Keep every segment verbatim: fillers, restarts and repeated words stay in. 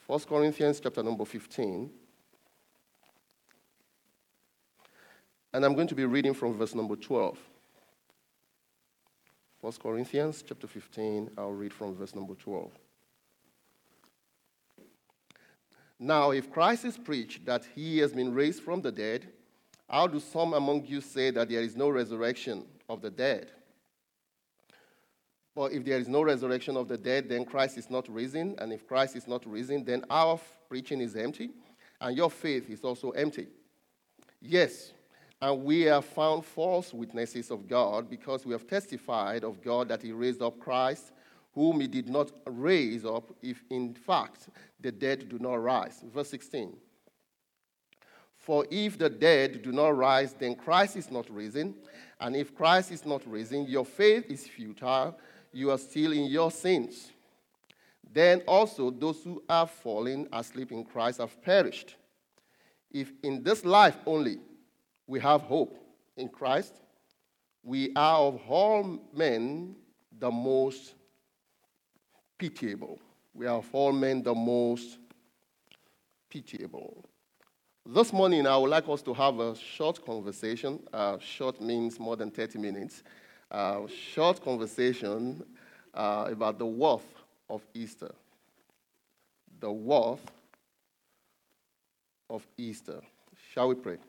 First Corinthians chapter number fifteen. And I'm going to be reading from verse number twelve. First Corinthians chapter fifteen, I'll read from verse number twelve. Now, if Christ is preached that he has been raised from the dead, how do some among you say that there is no resurrection of the dead? But if there is no resurrection of the dead, then Christ is not risen. And if Christ is not risen, then our preaching is empty, and your faith is also empty. Yes, and we are found false witnesses of God, because we have testified of God that he raised up Christ, whom he did not raise up, if in fact the dead do not rise. Verse sixteen. For if the dead do not rise, then Christ is not risen. And if Christ is not risen, your faith is futile. You are still in your sins. Then also those who are fallen asleep in Christ have perished. If in this life only we have hope in Christ, we are of all men the most pitiable. We are of all men the most pitiable. This morning, I would like us to have a short conversation. Uh, short means more than thirty minutes. Uh, short conversation uh, about the worth of Easter. The worth of Easter. Shall we pray?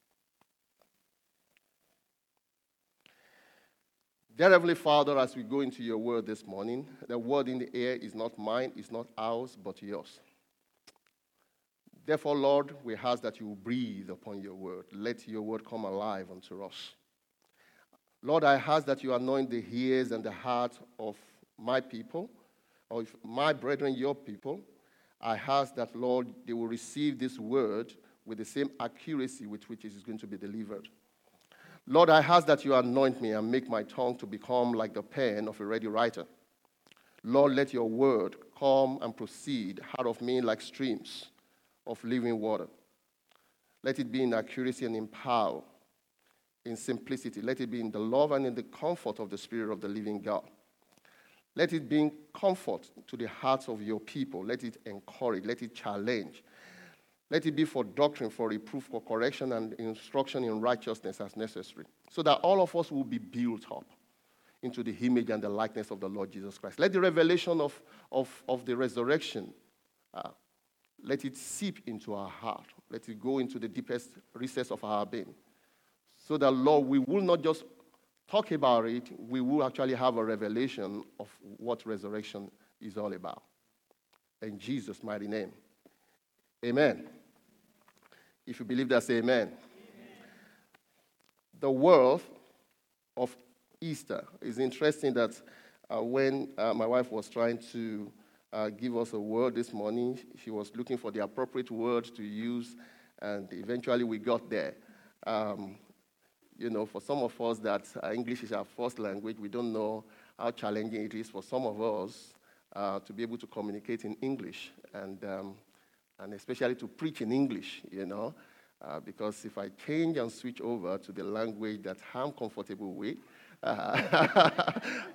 Dear Heavenly Father, as we go into your word this morning, the word in the air is not mine, it's not ours, but yours. Therefore, Lord, we ask that you will breathe upon your word. Let your word come alive unto us. Lord, I ask that you anoint the ears and the heart of my people, of my brethren, your people. I ask that, Lord, they will receive this word with the same accuracy with which it is going to be delivered. Lord, I ask that you anoint me and make my tongue to become like the pen of a ready writer. Lord, let your word come and proceed out of me like streams of living water. Let it be in accuracy and in power, in simplicity. Let it be in the love and in the comfort of the Spirit of the living God. Let it bring comfort to the hearts of your people. Let it encourage. Let it challenge. Let it be for doctrine, for reproof, for correction, and instruction in righteousness as necessary, so that all of us will be built up into the image and the likeness of the Lord Jesus Christ. Let the revelation of, of, of the resurrection, uh, let it seep into our heart. Let it go into the deepest recess of our being, so that, Lord, we will not just talk about it, we will actually have a revelation of what resurrection is all about. In Jesus' mighty name. Amen. If you believe that, say amen. Amen. The worth of Easter. It's interesting that uh, when uh, my wife was trying to uh, give us a word this morning, she was looking for the appropriate word to use, and eventually we got there. Um, you know, for some of us that uh, English is our first language, we don't know how challenging it is for some of us uh, to be able to communicate in English, and um, and especially to preach in English, you know, uh, because if I change and switch over to the language that I'm comfortable with, uh,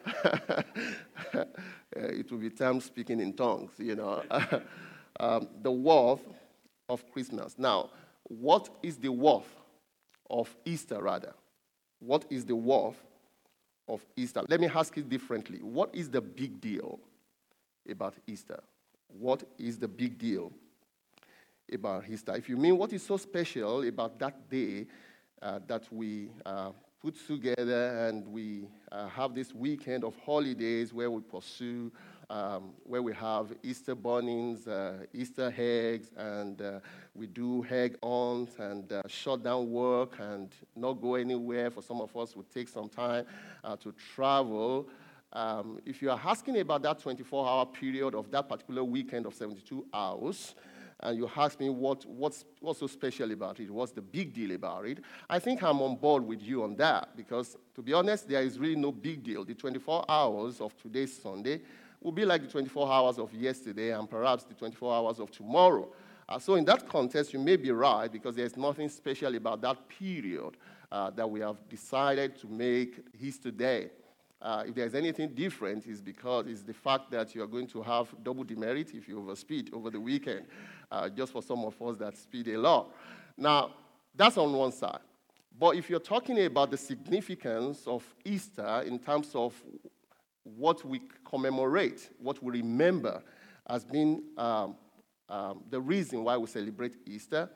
it will be time speaking in tongues, you know. um, the worth of Christmas. Now, what is the worth of Easter, rather? What is the worth of Easter? Let me ask it differently. What is the big deal about Easter? What is the big deal about Easter? If you mean what is so special about that day uh, that we uh, put together and we uh, have this weekend of holidays where we pursue, um, where we have Easter bunnings, uh, Easter eggs, and uh, we do egg hunts and uh, shut down work and not go anywhere. For some of us, would take some time uh, to travel. Um, if you are asking about that twenty-four hour period of that particular weekend of seventy-two hours, and you ask me what, what's, what's so special about it, what's the big deal about it, I think I'm on board with you on that, because to be honest, there is really no big deal. The twenty-four hours of today's Sunday will be like the twenty-four hours of yesterday and perhaps the twenty-four hours of tomorrow. Uh, so in that context, you may be right, because there's nothing special about that period uh, that we have decided to make Easter Day. Uh, if there's anything different, it's because it's the fact that you're going to have double demerit if you overspeed over the weekend, uh, just for some of us that speed a lot. Now, that's on one side. But if you're talking about the significance of Easter in terms of what we commemorate, what we remember as being um, um, the reason why we celebrate Easter,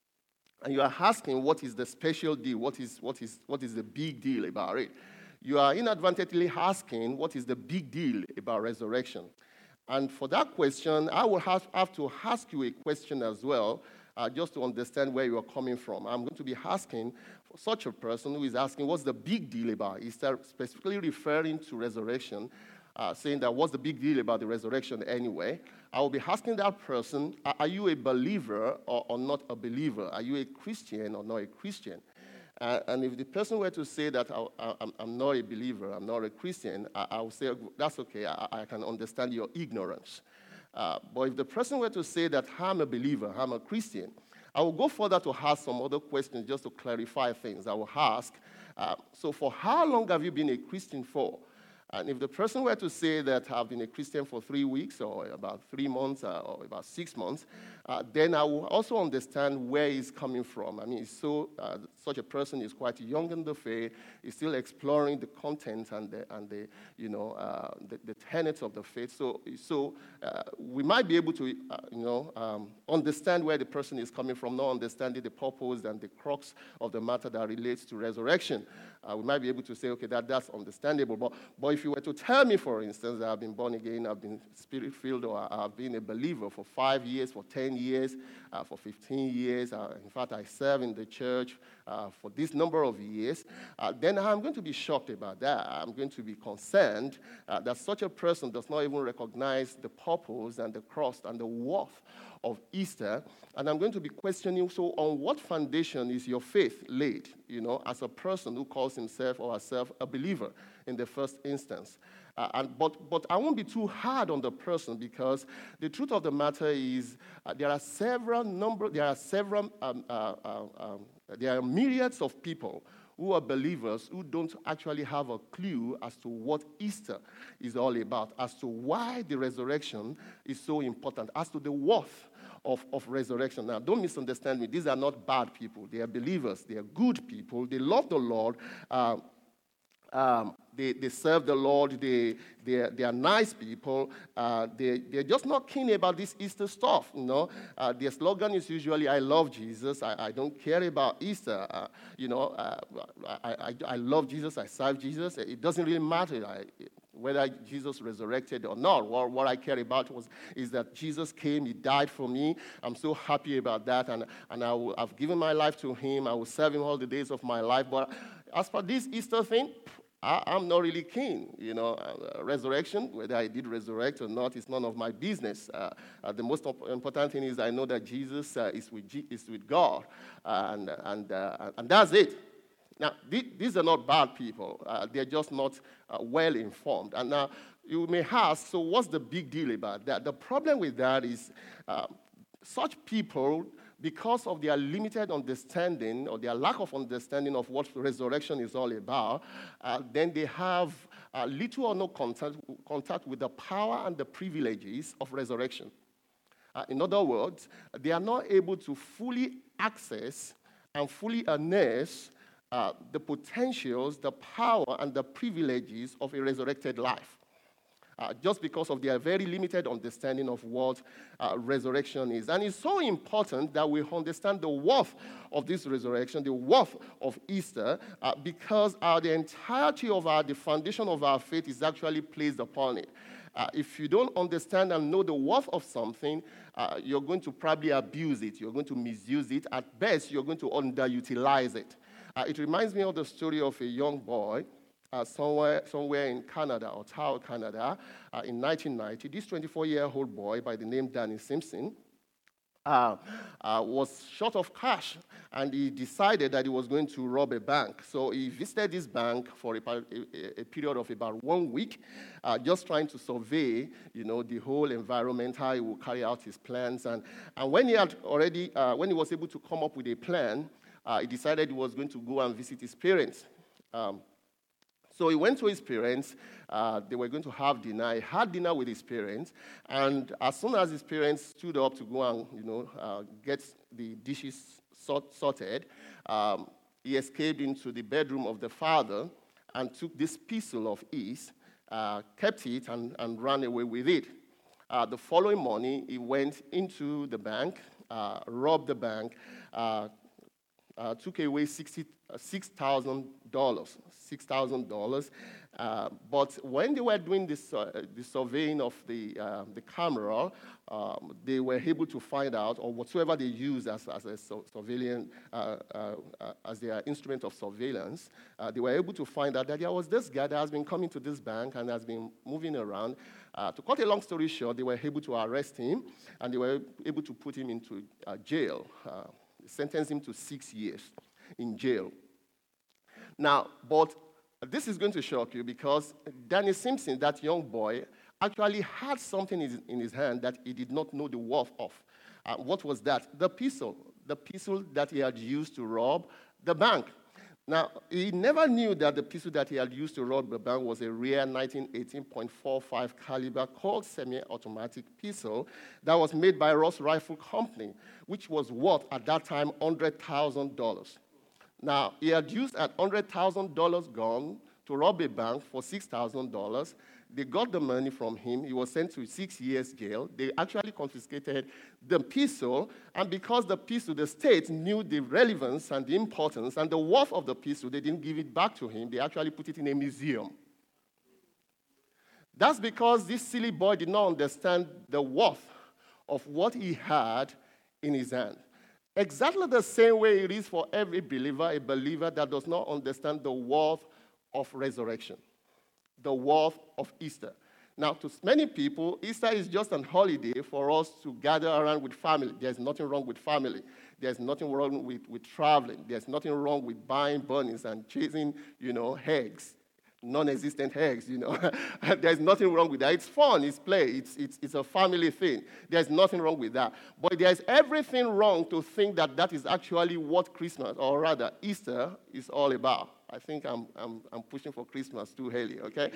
and you are asking what is the special deal, what is, what is, what is the big deal about it, you are inadvertently asking what is the big deal about resurrection. And for that question, I will have, have to ask you a question as well, Uh, just to understand where you're coming from. I'm going to be asking for such a person who is asking, what's the big deal about Easter, specifically referring to resurrection, uh, saying that what's the big deal about the resurrection anyway? I will be asking that person, are you a believer or, or not a believer? Are you a Christian or not a Christian? Uh, and if the person were to say that I, I, I'm not a believer, I'm not a Christian, I, I will say, that's okay, I, I can understand your ignorance. Uh, but if the person were to say that I'm a believer, I'm a Christian, I will go further to ask some other questions just to clarify things. I will ask, uh, so for how long have you been a Christian for? And if the person were to say that I've been a Christian for three weeks or about three months uh, or about six months, uh, then I will also understand where he's coming from. I mean, so uh, such a person is quite young in the faith, is still exploring the content and the, and the you know, uh, the, the tenets of the faith. So, so uh, we might be able to, uh, you know, um, understand where the person is coming from, not understanding the purpose and the crux of the matter that relates to resurrection. Uh, we might be able to say, okay, that, that's understandable. But, but if you were to tell me, for instance, that I've been born again, I've been spirit-filled, or I've been a believer for five years, for ten years, uh, for fifteen years, uh, in fact, I serve in the church uh, for this number of years, uh, then I'm going to be shocked about that. I'm going to be concerned uh, that such a person does not even recognize the purpose and the cross and the worth of Easter, and I'm going to be questioning, so on what foundation is your faith laid, you know, as a person who calls himself or herself a believer in the first instance? Uh, and, but, but I won't be too hard on the person, because the truth of the matter is uh, there are several number, there are several, um, uh, uh, um, there are myriads of people who are believers who don't actually have a clue as to what Easter is all about, as to why the resurrection is so important, as to the worth of, of resurrection. Now, don't misunderstand me. These are not bad people. They are believers. They are good people. They love the Lord. Uh, um, they, they serve the Lord. They, they, are, they are nice people. Uh, they, they're just not keen about this Easter stuff, you know. Uh, their slogan is usually, I love Jesus. I, I don't care about Easter. Uh, you know, uh, I, I, I love Jesus. I serve Jesus. It doesn't really matter I, whether Jesus resurrected or not. What, what I care about was, is that Jesus came. He died for me. I'm so happy about that. And, and I will, I've given my life to him. I will serve him all the days of my life. But as for this Easter thing, I, I'm not really keen, you know. Uh, resurrection, whether I did resurrect or not, is none of my business. Uh, uh, the most important thing is I know that Jesus uh, is with G- is with God, uh, and and uh, and that's it. Now, th- these are not bad people. Uh, they're just not uh, well informed. And now you may ask, so what's the big deal about that? The problem with that is uh, such people, because of their limited understanding or their lack of understanding of what resurrection is all about, uh, then they have uh, little or no contact, contact with the power and the privileges of resurrection. Uh, in other words, they are not able to fully access and fully harness uh, the potentials, the power, and the privileges of a resurrected life. Uh, just because of their very limited understanding of what uh, resurrection is. And it's so important that we understand the worth of this resurrection, the worth of Easter, uh, because uh, the entirety of our, the foundation of our faith is actually placed upon it. Uh, if you don't understand and know the worth of something, uh, you're going to probably abuse it. You're going to misuse it. At best, you're going to underutilize it. Uh, it reminds me of the story of a young boy Uh, somewhere, somewhere in Canada, Ottawa, Canada, uh, in nineteen ninety. This twenty-four-year-old boy by the name Danny Simpson uh, uh, was short of cash, and he decided that he was going to rob a bank. So he visited this bank for a, a, a period of about one week, uh, just trying to survey, you know, the whole environment, how he would carry out his plans. And, and when he had already, uh, when he was able to come up with a plan, uh, he decided he was going to go and visit his parents. Um, So he went to his parents. Uh, they were going to have dinner. He had dinner with his parents. And as soon as his parents stood up to go and, you know, uh, get the dishes sort- sorted, um, he escaped into the bedroom of the father and took this pistol of his, uh, kept it, and, and ran away with it. Uh, the following morning, he went into the bank, uh, robbed the bank, uh, uh, took away six thousand dollars. six thousand dollars. Uh, but when they were doing this, uh, the surveying of the, uh, the camera, um, they were able to find out, or whatsoever they used as, as a su- surveillance, uh, uh, uh, as their instrument of surveillance, uh, they were able to find out that there was this guy that has been coming to this bank and has been moving around. Uh, to cut a long story short, they were able to arrest him, and they were able to put him into uh, jail, uh, sentence him to six years in jail. Now, but this is going to shock you because Danny Simpson, that young boy, actually had something in his, in his hand that he did not know the worth of. Uh, what was that? The pistol. The pistol that he had used to rob the bank. Now, he never knew that the pistol that he had used to rob the bank was a rare nineteen eighteen point four five caliber Colt semi-automatic pistol that was made by Ross Rifle Company, which was worth at that time one hundred thousand dollars. Now, he had used a one hundred thousand dollars gun to rob a bank for six thousand dollars. They got the money from him. He was sent to six years jail. They actually confiscated the pistol, and because the pistol, the state knew the relevance and the importance and the worth of the pistol, they didn't give it back to him. They actually put it in a museum. That's because this silly boy did not understand the worth of what he had in his hand. Exactly the same way it is for every believer, a believer that does not understand the worth of resurrection, the worth of Easter. Now, to many people, Easter is just an holiday for us to gather around with family. There's nothing wrong with family. There's nothing wrong with, with traveling. There's nothing wrong with buying bunnies and chasing, you know, eggs, non-existent eggs, you know. There's nothing wrong with that. It's fun. It's play. It's, it's, it's a family thing. There's nothing wrong with that. But there's everything wrong to think that that is actually what Christmas, or rather Easter, is all about. I think I'm, I'm, I'm pushing for Christmas too early, okay?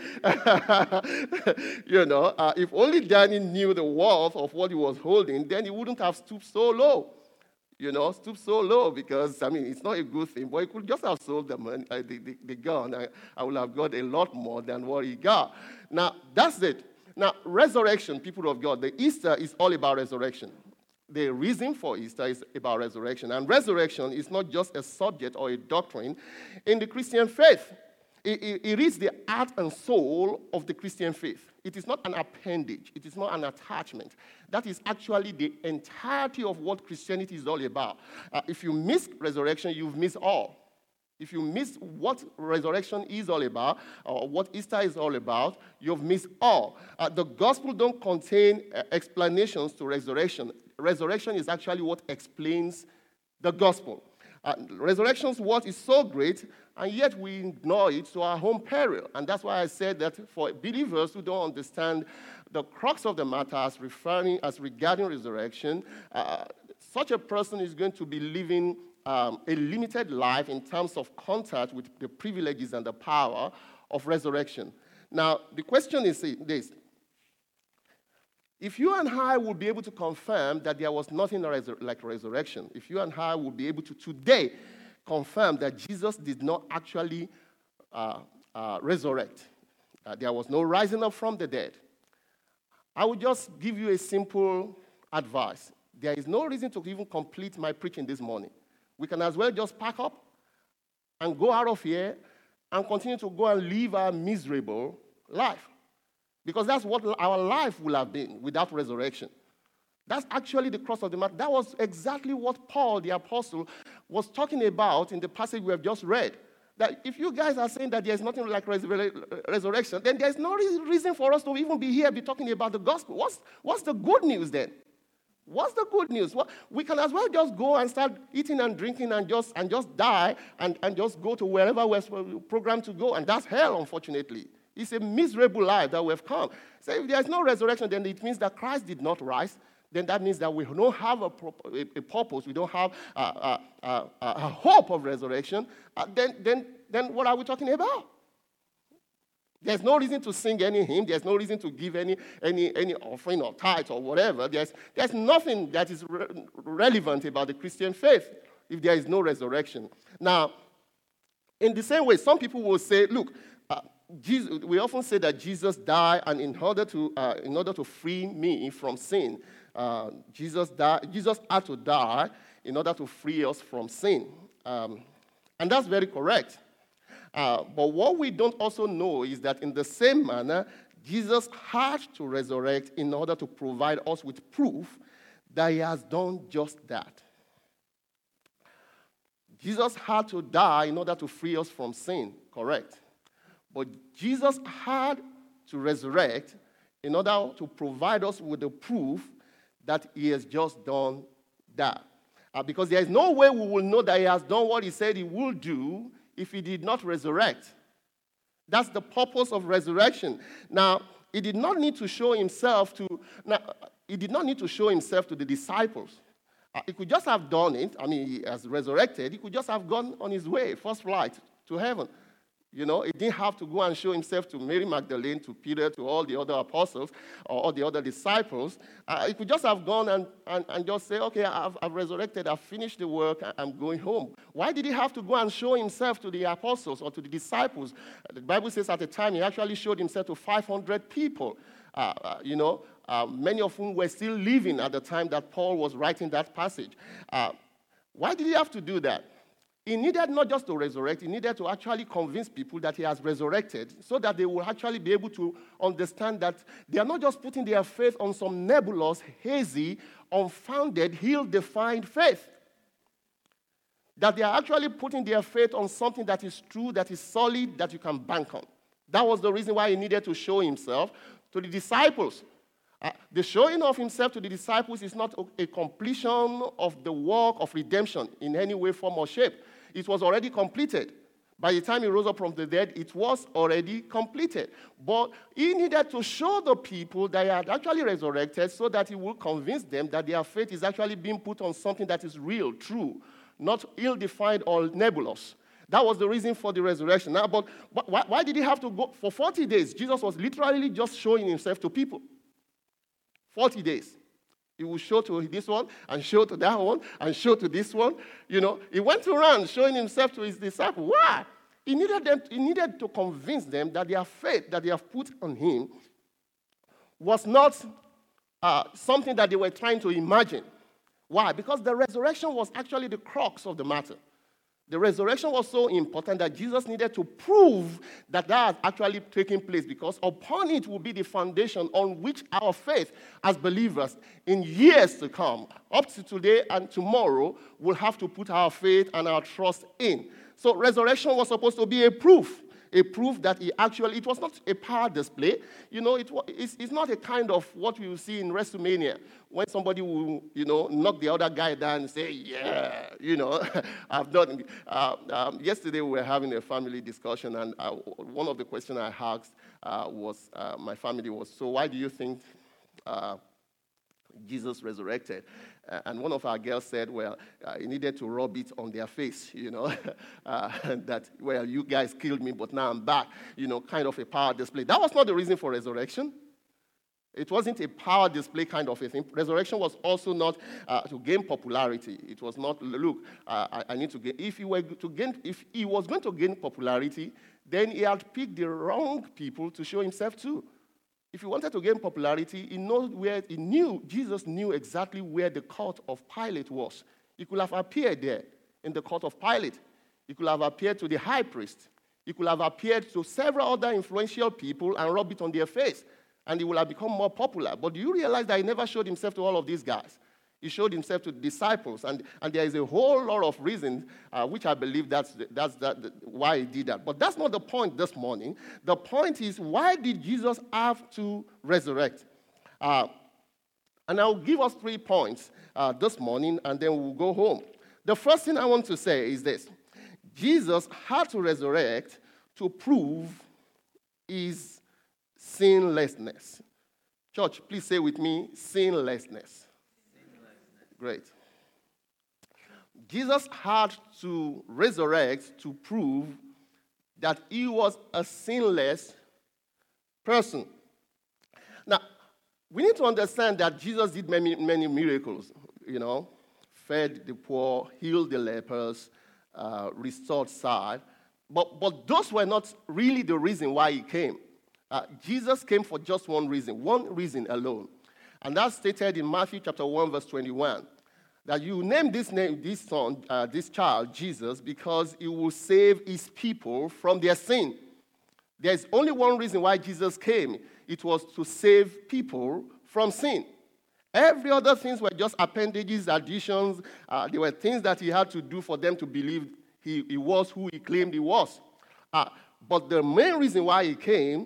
You know, uh, if only Danny knew the worth of what he was holding, then he wouldn't have stooped so low. You know, stooped so low because, I mean, it's not a good thing, but he could just have sold the, money, uh, the, the, the gun. I, I would have got a lot more than what he got. Now, that's it. Now, resurrection, people of God, the Easter is all about resurrection. The reason for Easter is about resurrection. And resurrection is not just a subject or a doctrine in the Christian faith. It, it, it is the heart and soul of the Christian faith. It is not an appendage. It is not an attachment. That is actually the entirety of what Christianity is all about. Uh, if you miss resurrection, you've missed all. If you miss what resurrection is all about, or what Easter is all about, you've missed all. Uh, the gospel don't contain uh, explanations to resurrection. Resurrection is actually what explains the gospel. Uh, resurrection's what is so great, and yet we ignore it to our own peril. And that's why I said that for believers who don't understand the crux of the matter as referring, as regarding resurrection, uh, such a person is going to be living um, a limited life in terms of contact with the privileges and the power of resurrection. Now, the question is this. If you and I would be able to confirm that there was nothing like resurrection, if you and I would be able to today confirm that Jesus did not actually uh, uh, resurrect, uh, there was no rising up from the dead, I would just give you a simple advice. There is no reason to even complete my preaching this morning. We can as well just pack up and go out of here and continue to go and live our miserable life. Because that's what our life would have been without resurrection. That's actually the crux of the matter. That was exactly what Paul, the apostle, was talking about in the passage we have just read. That if you guys are saying that there's nothing like resurrection, then there's no reason for us to even be here be talking about the gospel. What's, what's the good news then? What's the good news? Well, we can as well just go and start eating and drinking and just, and just die and, and just go to wherever we're programmed to go. And that's hell, unfortunately. It's a miserable life that we've come. So if there's no resurrection, then it means that Christ did not rise. Then that means that we don't have a, a, a purpose. We don't have a, a, a, a hope of resurrection. Uh, then, then, then what are we talking about? There's no reason to sing any hymn. There's no reason to give any any any offering or tithe or whatever. There's, there's nothing that is re- relevant about the Christian faith if there is no resurrection. Now, in the same way, some people will say, look, uh, Jesus, we often say that Jesus died, and in order to uh, in order to free me from sin, uh, Jesus died. Jesus had to die in order to free us from sin, um, and that's very correct. Uh, but what we don't also know is that in the same manner, Jesus had to resurrect in order to provide us with proof that he has done just that. Jesus had to die in order to free us from sin, correct. But Jesus had to resurrect in order to provide us with the proof that he has just done that. Uh, because there is no way we will know that he has done what he said he will do if he did not resurrect. That's the purpose of resurrection. Now, he did not need to show himself to, now, he did not need to show himself to the disciples. Uh, he could just have done it. I mean, he has resurrected. He could just have gone on his way, first flight to heaven. You know, he didn't have to go and show himself to Mary Magdalene, to Peter, to all the other apostles, or all the other disciples. Uh, he could just have gone and, and, and just say, okay, I've, I've resurrected, I've finished the work, I'm going home. Why did he have to go and show himself to the apostles or to the disciples? The Bible says at the time he actually showed himself to five hundred people, uh, uh, you know, uh, many of whom were still living at the time that Paul was writing that passage. Uh, why did he have to do that? He needed not just to resurrect, he needed to actually convince people that he has resurrected so that they will actually be able to understand that they are not just putting their faith on some nebulous, hazy, unfounded, ill-defined faith. That they are actually putting their faith on something that is true, that is solid, that you can bank on. That was the reason why he needed to show himself to the disciples. Uh, the showing of himself to the disciples is not a completion of the work of redemption in any way, form, or shape. It was already completed. By the time he rose up from the dead, it was already completed. But he needed to show the people that he had actually resurrected so that he would convince them that their faith is actually being put on something that is real, true, not ill-defined or nebulous. That was the reason for the resurrection. Now, but why, why did he have to go? For forty days, Jesus was literally just showing himself to people. forty days. He will show to this one, and show to that one, and show to this one. You know, he went around showing himself to his disciples. Why? He needed them, he needed to convince them that their faith that they have put on him was not uh, something that they were trying to imagine. Why? Because the resurrection was actually the crux of the matter. The resurrection was so important that Jesus needed to prove that that has actually taken place, because upon it will be the foundation on which our faith as believers in years to come, up to today and tomorrow, will have to put our faith and our trust in. So resurrection was supposed to be a proof. A proof that he actually, it was not a power display. You know, it, it's, it's not a kind of what we will see in WrestleMania, when somebody will, you know, knock the other guy down and say, yeah, you know, I've done it. Uh, um, yesterday we were having a family discussion, and uh, one of the questions I asked uh, was, uh, my family was, so why do you think uh, Jesus resurrected? Uh, and one of our girls said, well, uh, he needed to rub it on their face, you know, uh, that, well, you guys killed me, but now I'm back, you know, kind of a power display. That was not the reason for resurrection. It wasn't a power display kind of a thing. Resurrection was also not uh, to gain popularity. It was not, look, uh, I, I need to gain. If he were to gain, if he was going to gain popularity, then he had picked the wrong people to show himself to. If he wanted to gain popularity, he knows where he knew, Jesus knew exactly where the court of Pilate was. He could have appeared there in the court of Pilate. He could have appeared to the high priest. He could have appeared to several other influential people and rubbed it on their face, and he would have become more popular. But do you realize that he never showed himself to all of these guys? He showed himself to the disciples, and, and there is a whole lot of reasons, uh, which I believe that's, that's that, why he did that. But that's not the point this morning. The point is, why did Jesus have to resurrect? Uh, and I'll give us three points uh, this morning, and then we'll go home. The first thing I want to say is this. Jesus had to resurrect to prove his sinlessness. Church, please say with me, sinlessness. Great. Jesus had to resurrect to prove that he was a sinless person. Now, we need to understand that Jesus did many, many miracles, you know, fed the poor, healed the lepers, uh, restored sight. But, but those were not really the reason why he came. Uh, Jesus came for just one reason, one reason alone. And that's stated in Matthew chapter one, verse twenty-one. That you name this name, this son, uh, this child, Jesus, because he will save his people from their sin. There's only one reason why Jesus came. It was to save people from sin. Every other things were just appendages, additions. Uh, they were things that he had to do for them to believe he, he was who he claimed he was. Uh, but the main reason why he came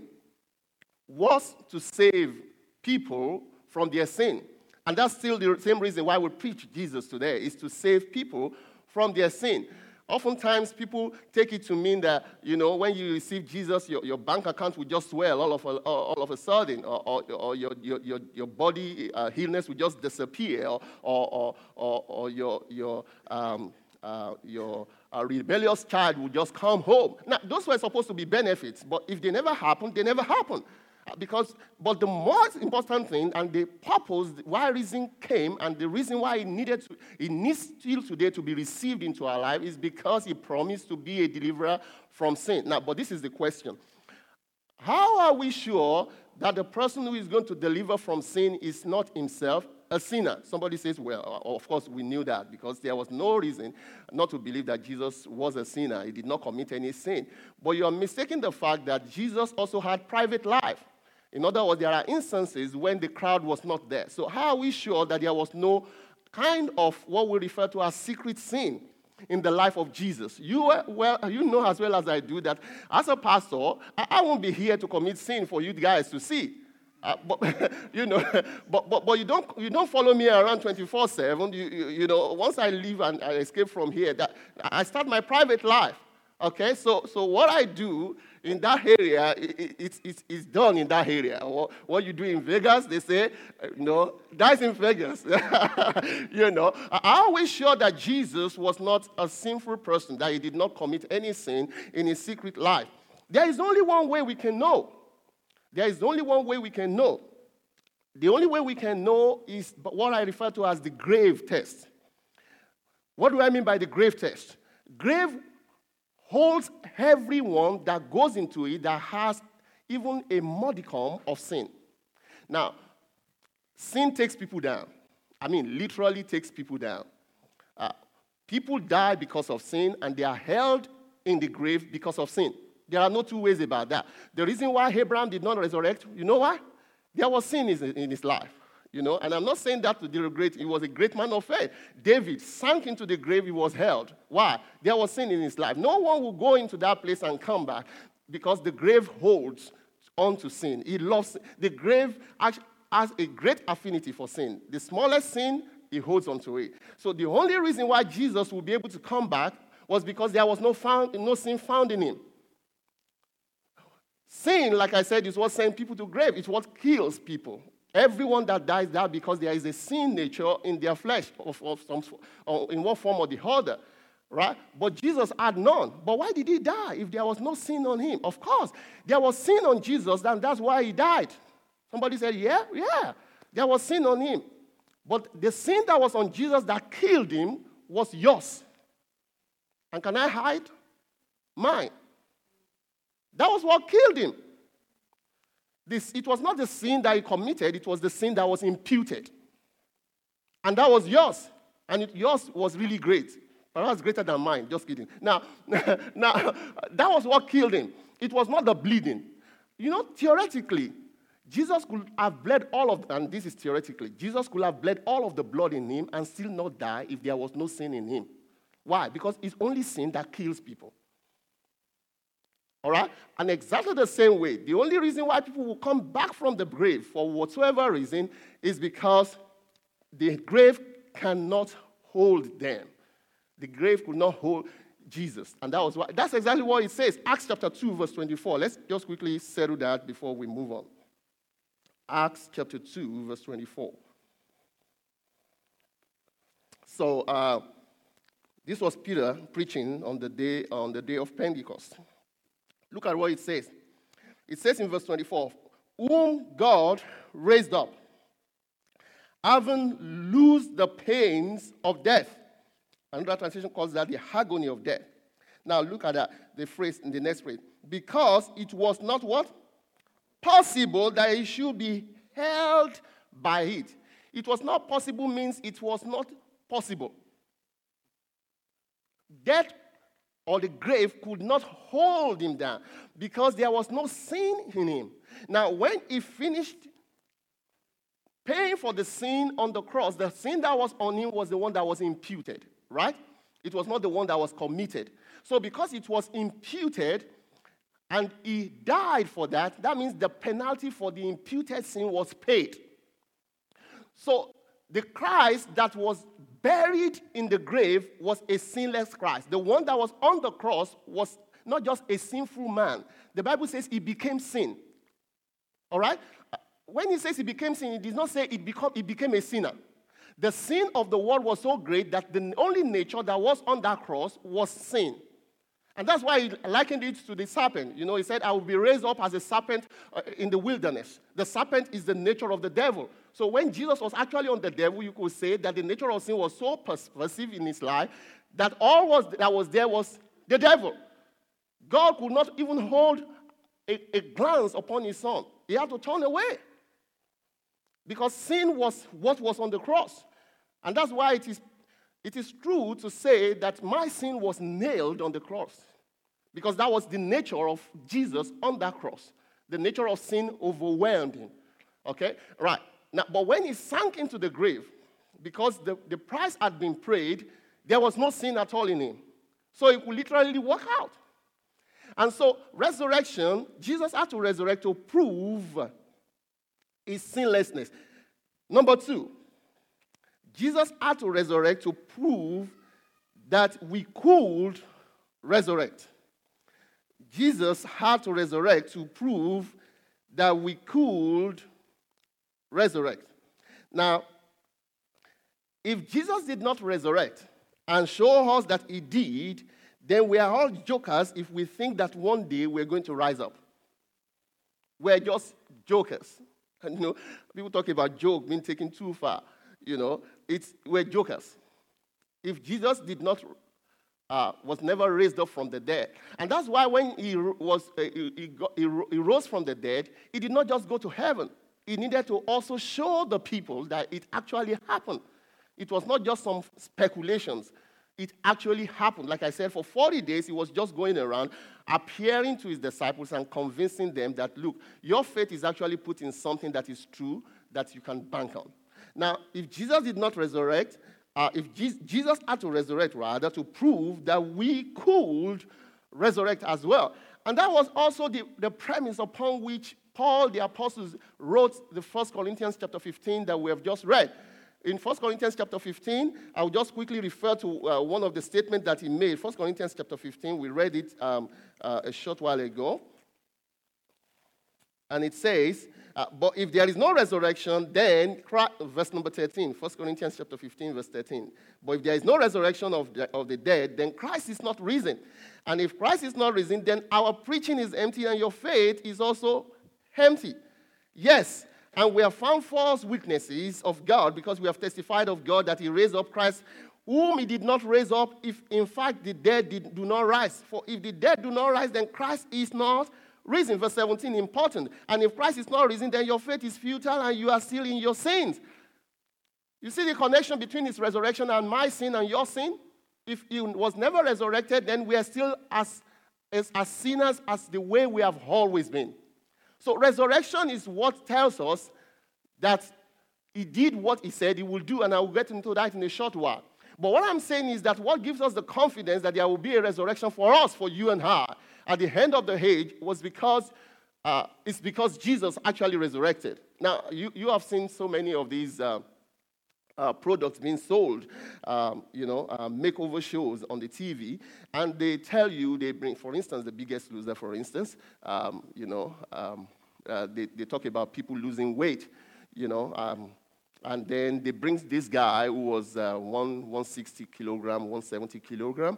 was to save people from their sin. And that's still the same reason why we preach Jesus today, is to save people from their sin. Oftentimes, people take it to mean that, you know, when you receive Jesus, your, your bank account will just swell all of a, all of a sudden, or, or, or your, your, your body uh, illness will just disappear, or, or, or, or your, your, um, uh, your uh, rebellious child will just come home. Now, those were supposed to be benefits, but if they never happen, they never happen. Because, but the most important thing and the purpose why reason came and the reason why it needed to, it needs still today to be received into our life is because he promised to be a deliverer from sin. Now, but this is the question. How are we sure that the person who is going to deliver from sin is not himself a sinner? Somebody says, well, of course we knew that because there was no reason not to believe that Jesus was a sinner. He did not commit any sin. But you are mistaking the fact that Jesus also had private life. In other words, there are instances when the crowd was not there. So how are we sure that there was no kind of what we refer to as secret sin in the life of Jesus? You, well, you know as well as I do that as a pastor, I, I won't be here to commit sin for you guys to see. Uh, but, you know, but, but, but you don't you don't follow me around twenty-four seven. You, you, you know, once I leave and I escape from here, that I start my private life. Okay, so so what I do in that area, it, it, it, it's done in that area. What, what you do in Vegas, they say, no, that's in Vegas. You know, are we sure that Jesus was not a sinful person, that he did not commit any sin in his secret life? There is only one way we can know. There is only one way we can know. The only way we can know is what I refer to as the grave test. What do I mean by the grave test? Grave holds everyone that goes into it that has even a modicum of sin. Now, sin takes people down. I mean, literally takes people down. Uh, people die because of sin, and they are held in the grave because of sin. There are no two ways about that. The reason why Abraham did not resurrect, you know why? There was sin in his life. You know, and I'm not saying that to degrade. He was a great man of faith. David sank into the grave. He was held. Why? There was sin in his life. No one will go into that place and come back because the grave holds on to sin. He loves the grave has a great affinity for sin. The smallest sin, he holds on to it. So the only reason why Jesus would be able to come back was because there was no found, no sin found in him. Sin, like I said, is what sends people to grave. It's what kills people. Everyone that dies dies because there is a sin nature in their flesh, of, of some, or in one form or the other, right? But Jesus had none. But why did he die if there was no sin on him? Of course, there was sin on Jesus, and that's why he died. Somebody said, yeah, yeah, there was sin on him. But the sin that was on Jesus that killed him was yours. And can I hide? Mine. That was what killed him. This, it was not the sin that he committed, it was the sin that was imputed. And that was yours. And it, yours was really great. Perhaps greater than mine, just kidding. Now, now, that was what killed him. It was not the bleeding. You know, theoretically, Jesus could have bled all of, and this is theoretically, Jesus could have bled all of the blood in him and still not die if there was no sin in him. Why? Because it's only sin that kills people. All right? And exactly the same way, the only reason why people will come back from the grave for whatsoever reason is because the grave cannot hold them. The grave could not hold Jesus. And that was why, that's exactly what it says. Acts chapter two, verse twenty-four. Let's just quickly settle that before we move on. Acts chapter two, verse twenty-four. So uh, this was Peter preaching on the day on the day of Pentecost. Look at what it says. It says in verse twenty-four, whom God raised up, having loosed the pains of death. Another translation calls that the agony of death. Now look at that, the phrase in the next phrase. Because it was not what? Possible that he should be held by it. It was not possible means it was not possible. Death or the grave could not hold him down because there was no sin in him. Now, when he finished paying for the sin on the cross, the sin that was on him was the one that was imputed, right? It was not the one that was committed. So because it was imputed and he died for that, that means the penalty for the imputed sin was paid. So the Christ that was buried in the grave was a sinless Christ. The one that was on the cross was not just a sinful man. The Bible says he became sin. All right? When he says he became sin, it does not say it, become, it became a sinner. The sin of the world was so great that the only nature that was on that cross was sin. And that's why he likened it to the serpent. You know, he said, I will be raised up as a serpent uh, in the wilderness. The serpent is the nature of the devil. So when Jesus was actually on the devil, you could say that the nature of sin was so pervasive in his life that all was, that was there was the devil. God could not even hold a, a glance upon his son. He had to turn away. Because sin was what was on the cross. And that's why it is, it is true to say that my sin was nailed on the cross. Because that was the nature of Jesus on that cross. The nature of sin overwhelmed him. Okay? Right. Now, but when he sank into the grave, because the, the price had been paid, there was no sin at all in him. So he could literally walk out. And so resurrection, Jesus had to resurrect to prove his sinlessness. Number two, Jesus had to resurrect to prove that we could resurrect. Jesus had to resurrect to prove that we could resurrect. Now, if Jesus did not resurrect and show us that he did, then we are all jokers if we think that one day we're going to rise up. We're just jokers. And, you know, people talk about joke being taken too far. You know, it's we're jokers. If Jesus did not, uh, was never raised up from the dead, and that's why when he was, uh, he, he, got, he, he rose from the dead, he did not just go to heaven. He needed to also show the people that it actually happened. It was not just some speculations. It actually happened. Like I said, for forty days, he was just going around, appearing to his disciples and convincing them that, look, your faith is actually put in something that is true, that you can bank on. Now, if Jesus did not resurrect, uh, if Je- Jesus had to resurrect, rather, to prove that we could resurrect as well. And that was also the, the premise upon which Paul, the apostle, wrote the First Corinthians chapter fifteen that we have just read. In First Corinthians chapter fifteen, I'll just quickly refer to uh, one of the statements that he made. First Corinthians chapter fifteen, we read it um, uh, a short while ago. And it says, uh, but if there is no resurrection, then, Christ, verse number thirteen, First Corinthians chapter fifteen, verse thirteen. But if there is no resurrection of the, of the dead, then Christ is not risen. And if Christ is not risen, then our preaching is empty and your faith is also empty. Yes, and we have found false witnesses of God because we have testified of God that he raised up Christ, whom he did not raise up if in fact the dead did, do not rise. For if the dead do not rise, then Christ is not risen. Verse seventeen, important. And if Christ is not risen, then your faith is futile and you are still in your sins. You see the connection between his resurrection and my sin and your sin? If he was never resurrected, then we are still as, as, as sinners as the way we have always been. So resurrection is what tells us that he did what he said he will do, and I will get into that in a short while. But what I'm saying is that what gives us the confidence that there will be a resurrection for us, for you and her, at the end of the age, was because uh, it's because Jesus actually resurrected. Now, you, you have seen so many of these uh, uh, products being sold, um, you know, uh, makeover shows on the T V, and they tell you, they bring, for instance, The Biggest Loser, for instance, um, you know, um, uh, they, they talk about people losing weight, you know, um, and then they bring this guy who was uh, one, one hundred sixty kilogram, one hundred seventy kilogram,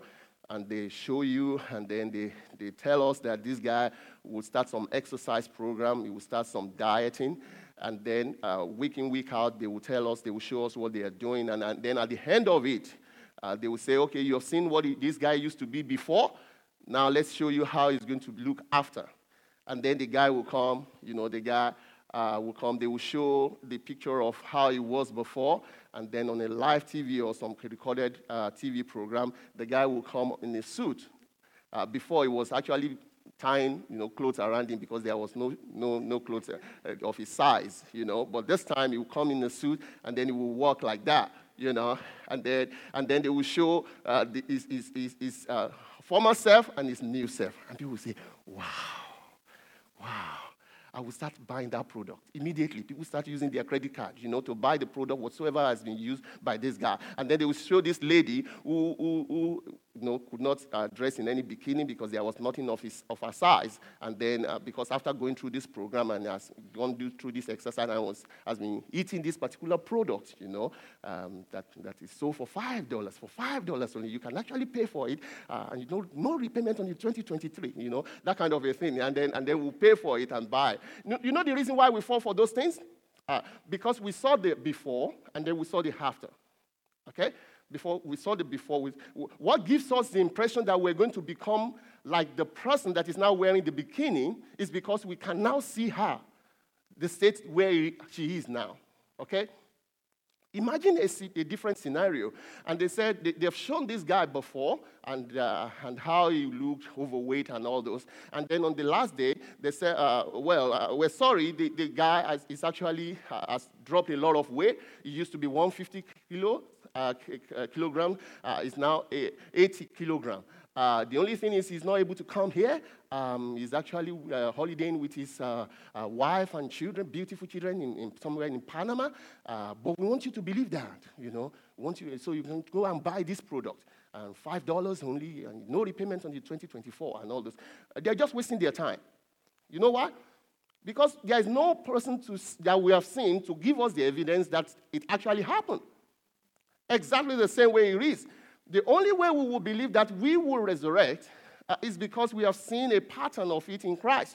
and they show you, and then they, they tell us that this guy will start some exercise program, he will start some dieting, and then uh, week in, week out, they will tell us, they will show us what they are doing, and, and then at the end of it, uh, they will say, okay, you have seen what he, this guy used to be before, now let's show you how he's going to look after. And then the guy will come, you know, the guy uh, will come, they will show the picture of how he was before, and then on a live T V or some recorded uh, T V program, the guy will come in a suit. Uh, before, he was actually tying, you know, clothes around him because there was no no no clothes uh, of his size, you know. But this time, he will come in a suit, and then he will walk like that, you know. And then and then they will show uh, the, his his his, his uh, former self and his new self, and people will say, "Wow, wow." I will start buying that product. Immediately, people start using their credit card, you know, to buy the product whatsoever has been used by this guy. And then they will show this lady who, who, who you know, could not uh, dress in any bikini because there was nothing of, his, of her size. And then uh, because after going through this program and has gone through this exercise and was, has been eating this particular product, you know, um, that, that is sold for five dollars. For five dollars only, you can actually pay for it. Uh, and you know, no repayment until twenty twenty-three, you know, that kind of a thing. And then, and then we'll pay for it and buy. You know the reason why we fall for those things? Uh, because we saw the before, and then we saw the after. Okay? Before we saw the before. We, what gives us the impression that we're going to become like the person that is now wearing the bikini is because we can now see her, the state where she is now. Okay? Imagine a, a different scenario. And they said they, they've shown this guy before and uh, and how he looked overweight and all those. And then on the last day, they said, uh, well, uh, we're sorry, the, the guy has, is actually uh, has dropped a lot of weight. He used to be one hundred fifty kilo, uh, kilogram. Uh, is now eighty kilogram. Uh, the only thing is he's not able to come here. Um, he's actually uh, holidaying with his uh, uh, wife and children, beautiful children, in, in somewhere in Panama. Uh, but we want you to believe that, you know. We want you, so you can go and buy this product. And five dollars only, and no repayment until twenty twenty-four and all this. Uh, they're just wasting their time. You know why? Because there is no person to, that we have seen to give us the evidence that it actually happened. Exactly the same way it is. The only way we will believe that we will resurrect uh, is because we have seen a pattern of it in Christ.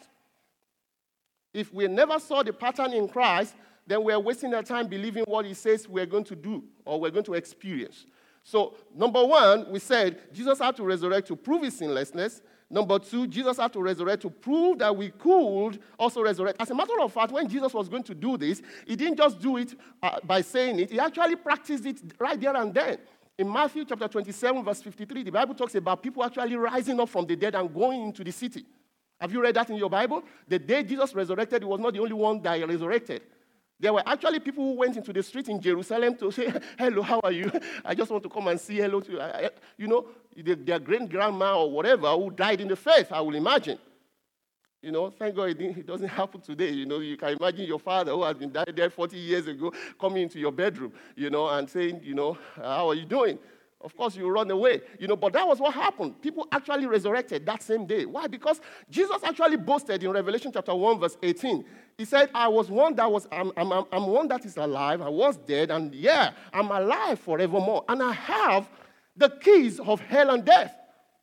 If we never saw the pattern in Christ, then we're wasting our time believing what he says we're going to do or we're going to experience. So, number one, we said Jesus had to resurrect to prove his sinlessness. Number two, Jesus had to resurrect to prove that we could also resurrect. As a matter of fact, when Jesus was going to do this, he didn't just do it uh, by saying it. He actually practiced it right there and then. In Matthew chapter twenty-seven, verse fifty-three, the Bible talks about people actually rising up from the dead and going into the city. Have you read that in your Bible? The day Jesus resurrected, he was not the only one that resurrected. There were actually people who went into the street in Jerusalem to say, hello, how are you? I just want to come and say hello to you. You know, their great-grandma or whatever who died in the faith, I will imagine. You know, thank God it, it doesn't happen today. You know, you can imagine your father who has been died there forty years ago coming into your bedroom, you know, and saying, you know, how are you doing? Of course, you run away, you know, but that was what happened. People actually resurrected that same day. Why? Because Jesus actually boasted in Revelation chapter one, verse eighteen. He said, I was one that was, I'm, I'm, I'm one that is alive. I was dead, and yeah, I'm alive forevermore. And I have the keys of hell and death.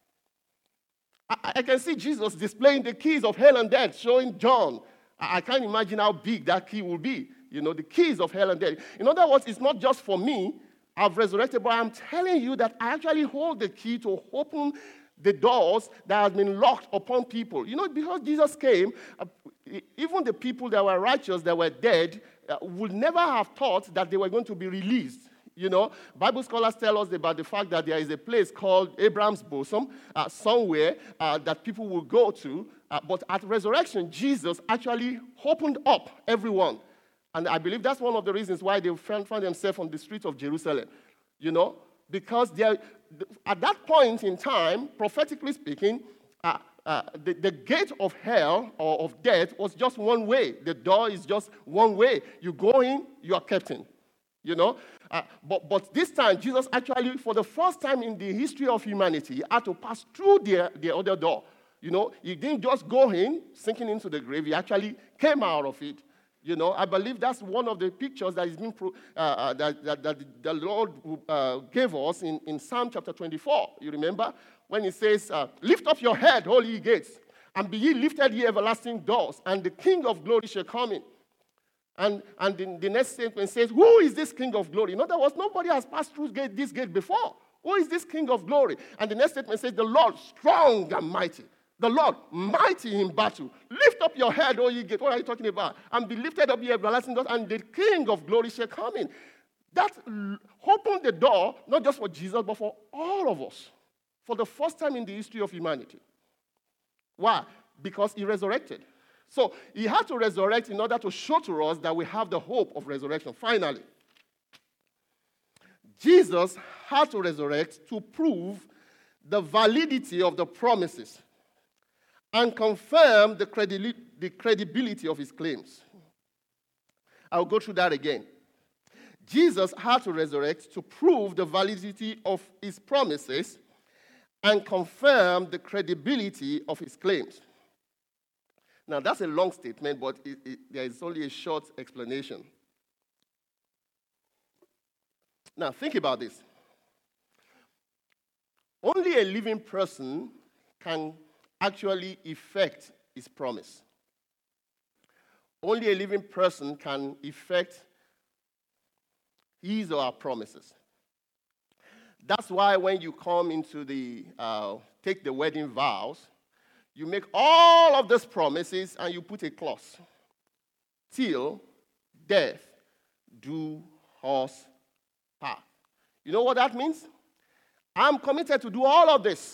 I, I can see Jesus displaying the keys of hell and death, showing John. I, I can't imagine how big that key will be. You know, the keys of hell and death. In other words, it's not just for me. I've resurrected, but I'm telling you that I actually hold the key to open the doors that have been locked upon people. You know, because Jesus came, uh, even the people that were righteous, that were dead, uh, would never have thought that they were going to be released. You know, Bible scholars tell us about the fact that there is a place called Abraham's bosom, uh, somewhere uh, that people will go to. Uh, but at resurrection, Jesus actually opened up everyone. And I believe that's one of the reasons why they found, found themselves on the streets of Jerusalem, you know, because at that point in time, prophetically speaking, uh, uh, the, the gate of hell or of death was just one way. The door is just one way. You go in, you are kept in, you know. Uh, but, but this time, Jesus actually, for the first time in the history of humanity, had to pass through the, the other door. You know, he didn't just go in, sinking into the grave. He actually came out of it. You know, I believe that's one of the pictures that is being pro, uh, uh, that, that, that the Lord uh, gave us in, in Psalm chapter twenty-four. You remember when it says, uh, lift up your head, all ye gates, and be ye lifted, ye everlasting doors, and the King of glory shall come in. And, and the, the next statement says, who is this King of glory? In other words, nobody has passed through gate, this gate before. Who is this King of glory? And the next statement says, the Lord strong and mighty. The Lord mighty in battle. Lift up your head, O ye gates. What are you talking about? And be lifted up, ye everlasting doors, and the King of glory shall come in. That opened the door, not just for Jesus, but for all of us. For the first time in the history of humanity. Why? Because he resurrected. So he had to resurrect in order to show to us that we have the hope of resurrection. Finally, Jesus had to resurrect to prove the validity of the promises and confirm the, credi- the credibility of his claims. I'll go through that again. Jesus had to resurrect to prove the validity of his promises and confirm the credibility of his claims. Now, that's a long statement, but it, it, there is only a short explanation. Now, think about this. Only a living person can actually effect his promise. Only a living person can effect his or her promises. That's why when you come into the, uh, take the wedding vows, you make all of those promises and you put a clause. Till death do us part. You know what that means? I'm committed to do all of this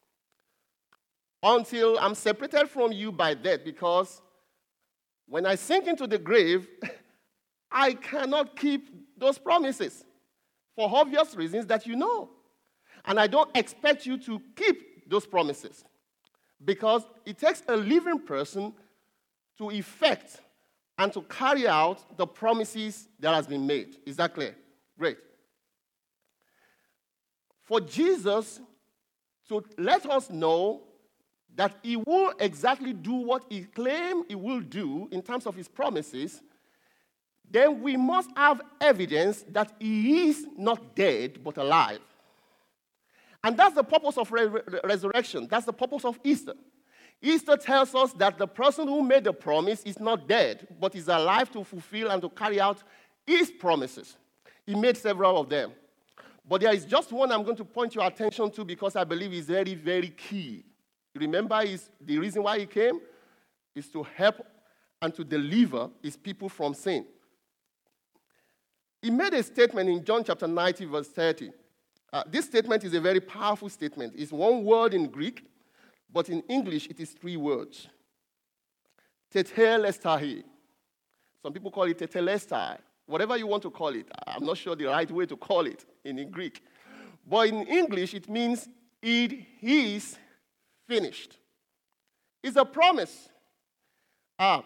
until I'm separated from you by death, because when I sink into the grave, I cannot keep those promises for obvious reasons that you know. And I don't expect you to keep those promises, because it takes a living person to effect and to carry out the promises that has been made. Is that clear? Great. For Jesus to let us know that he will exactly do what he claimed he will do in terms of his promises, then we must have evidence that he is not dead but alive. And that's the purpose of re- re- resurrection. That's the purpose of Easter. Easter tells us that the person who made the promise is not dead, but is alive to fulfill and to carry out his promises. He made several of them. But there is just one I'm going to point your attention to, because I believe is very, very key. Remember, is the reason why he came is to help and to deliver his people from sin. He made a statement in John chapter nineteen, verse thirty. Uh, this statement is a very powerful statement. It's one word in Greek, but in English it is three words. Tetelestai. Some people call it tetelestai. Whatever you want to call it. I'm not sure the right way to call it in, in Greek. But in English it means it is finished. It's a promise. Ah,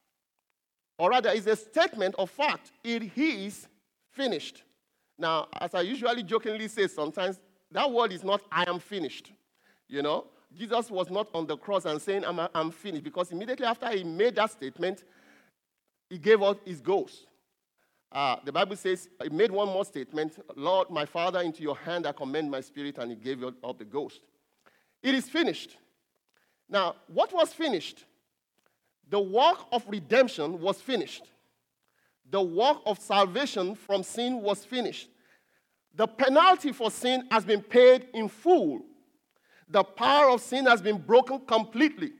or rather, it's a statement of fact. It is finished. Now, as I usually jokingly say sometimes, that word is not I am finished. You know, Jesus was not on the cross and saying I'm, I'm finished, because immediately after he made that statement, he gave out his ghost. Uh, the Bible says he made one more statement, Lord, my Father, into your hand I commend my spirit, and he gave up the ghost. It is finished. Now, what was finished? The work of redemption was finished. The work of salvation from sin was finished. The penalty for sin has been paid in full. The power of sin has been broken completely.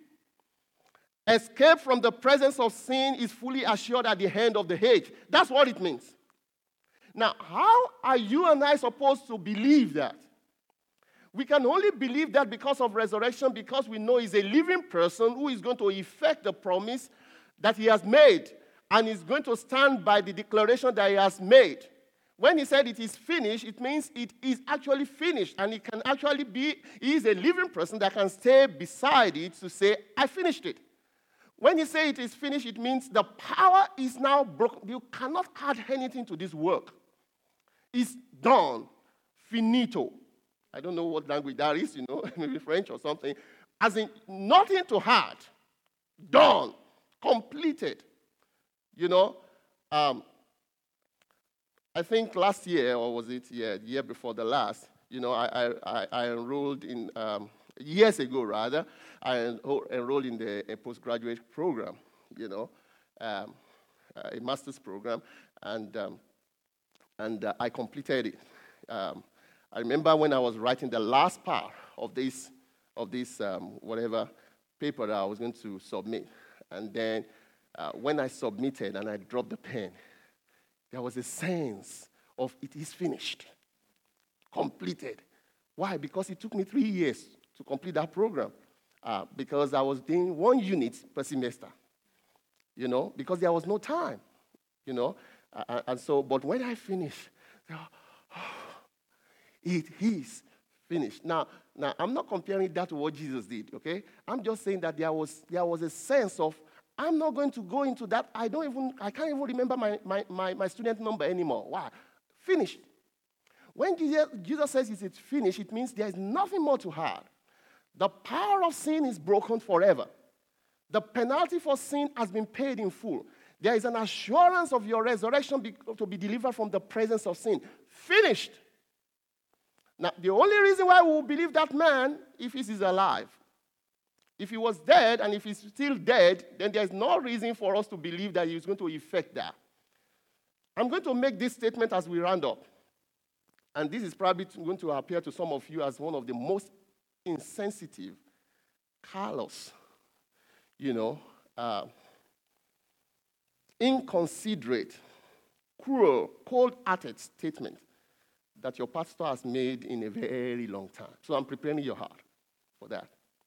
Escape from the presence of sin is fully assured at the end of the age. That's what it means. Now, how are you and I supposed to believe that? We can only believe that because of resurrection, because we know he's a living person who is going to effect the promise that he has made, and is going to stand by the declaration that he has made. When he said it is finished, it means it is actually finished, and it can actually be, he is a living person that can stay beside it to say, I finished it. When he says it is finished, it means the power is now broken. You cannot add anything to this work. It's done. Finito. I don't know what language that is, you know, maybe French or something. As in, nothing to add. Done. Completed. You know, um, I think last year, or was it yeah, the year before the last, You know, I, I, I enrolled in, um, years ago rather, I enrolled in the a postgraduate program, you know, um, a master's program, and, um, and uh, I completed it. Um, I remember when I was writing the last part of this, of this um, whatever paper that I was going to submit, and then uh, when I submitted and I dropped the pen, there was a sense of it is finished, completed. Why? Because it took me three years to complete that program, uh, because I was doing one unit per semester, you know, because there was no time, you know. Uh, and so, but when I finished, it is finished. Now, now, I'm not comparing that to what Jesus did, okay? I'm just saying that there was, there was a sense of, I'm not going to go into that. I don't even, I can't even remember my, my, my, my student number anymore. Why? Finished. When Jesus, Jesus says it's finished, it means there is nothing more to add. The power of sin is broken forever. The penalty for sin has been paid in full. There is an assurance of your resurrection be, to be delivered from the presence of sin. Finished. Now, the only reason why we will believe that man if he is alive. If he was dead and if he's still dead, then there's no reason for us to believe that he's going to effect that. I'm going to make this statement as we round up. And this is probably going to appear to some of you as one of the most insensitive, callous, you know, uh, inconsiderate, cruel, cold-hearted statement that your pastor has made in a very long time. So I'm preparing your heart for that.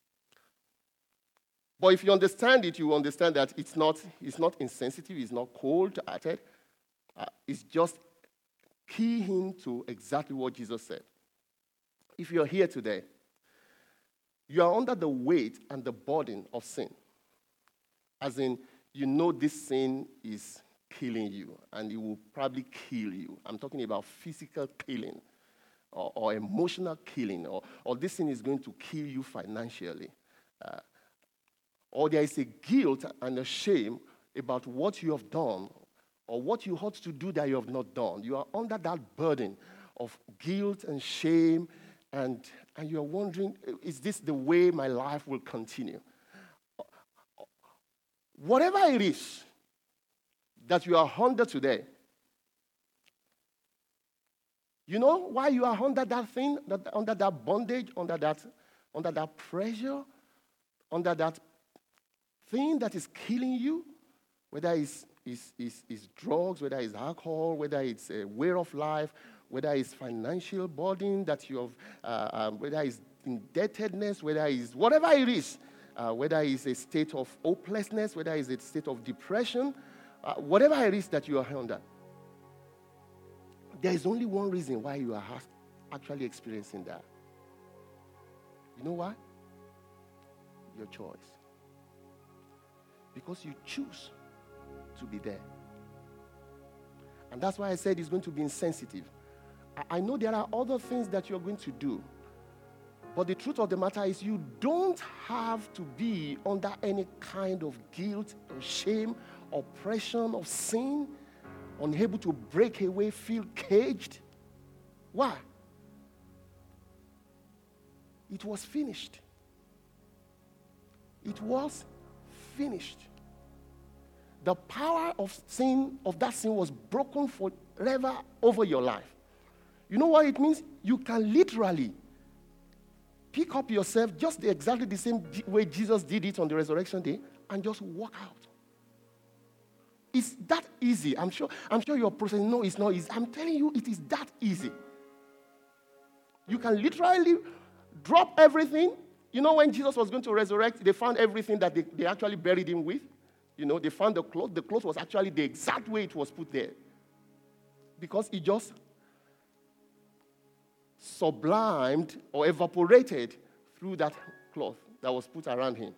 But if you understand it, you understand that it's not, it's not insensitive, it's not cold-hearted. Uh, it's just keying to exactly what Jesus said. If you're here today, you are under the weight and the burden of sin. As in, you know this sin is killing you, and it will probably kill you. I'm talking about physical killing or, or emotional killing, or, or this sin is going to kill you financially. Uh, or there is a guilt and a shame about what you have done or what you ought to do that you have not done. You are under that burden of guilt and shame, and, and you are wondering, is this the way my life will continue? Whatever it is that you are under today, you know why you are under that thing, that, under that bondage, under that, under that pressure, under that thing that is killing you, whether it's, it's, it's, it's drugs, whether it's alcohol, whether it's a way of life, whether it's financial burden that you have, uh, um, whether it's indebtedness, whether it's whatever it is, uh, whether it's a state of hopelessness, whether it's a state of depression, uh, whatever it is that you are under. There is only one reason why you are actually experiencing that. You know why? Your choice. Because you choose to be there. And that's why I said it's going to be insensitive. I know there are other things that you're going to do, but the truth of the matter is you don't have to be under any kind of guilt or shame, oppression of sin, unable to break away, feel caged. Why? It was finished. It was finished. The power of sin, of that sin, was broken forever over your life. You know what it means? You can literally pick up yourself just exactly the same way Jesus did it on the resurrection day and just walk out. It's that easy. I'm sure, I'm sure you're processing, no, it's not easy. I'm telling you, it is that easy. You can literally drop everything. You know, when Jesus was going to resurrect, they found everything that they, they actually buried him with. You know, they found the cloth. The cloth was actually the exact way it was put there. Because it just sublimed or evaporated through that cloth that was put around him.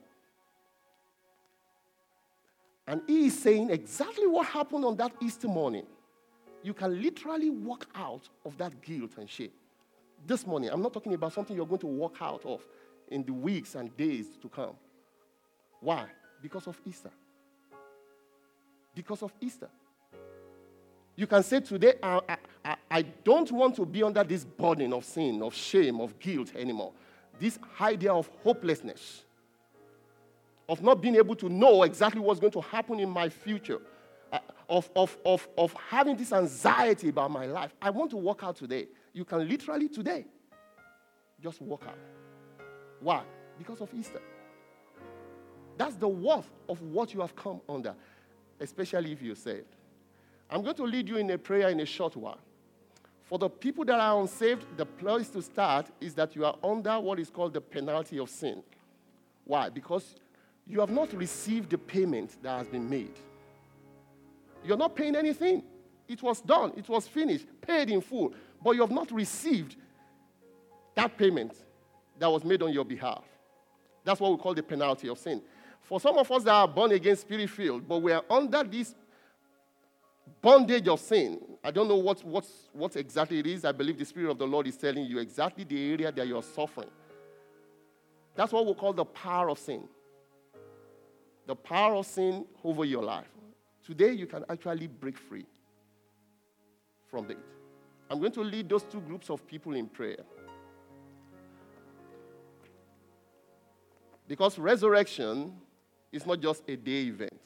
And he is saying exactly what happened on that Easter morning. You can literally walk out of that guilt and shame. This morning, I'm not talking about something you're going to walk out of in the weeks and days to come. Why? Because of Easter. Because of Easter. You can say today, I, I, I, I don't want to be under this burden of sin, of shame, of guilt anymore. This idea of hopelessness, of not being able to know exactly what's going to happen in my future, uh, of, of, of, of having this anxiety about my life. I want to walk out today. You can literally today just walk out. Why? Because of Easter. That's the worth of what you have come under, especially if you're saved. I'm going to lead you in a prayer in a short while. For the people that are unsaved, the place to start is that you are under what is called the penalty of sin. Why? Because you have not received the payment that has been made. You're not paying anything. It was done. It was finished, paid in full. But you have not received that payment that was made on your behalf. That's what we call the penalty of sin. For some of us that are born again, spirit-filled, but we are under this bondage of sin. I don't know what, what's, what exactly it is. I believe the Spirit of the Lord is telling you exactly the area that you're suffering. That's what we call the power of sin. The power of sin over your life. Today, you can actually break free from it. I'm going to lead those two groups of people in prayer. Because resurrection is not just a day event.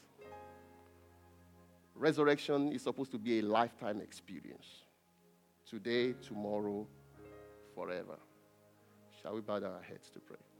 Resurrection is supposed to be a lifetime experience. Today, tomorrow, forever. Shall we bow down our heads to pray?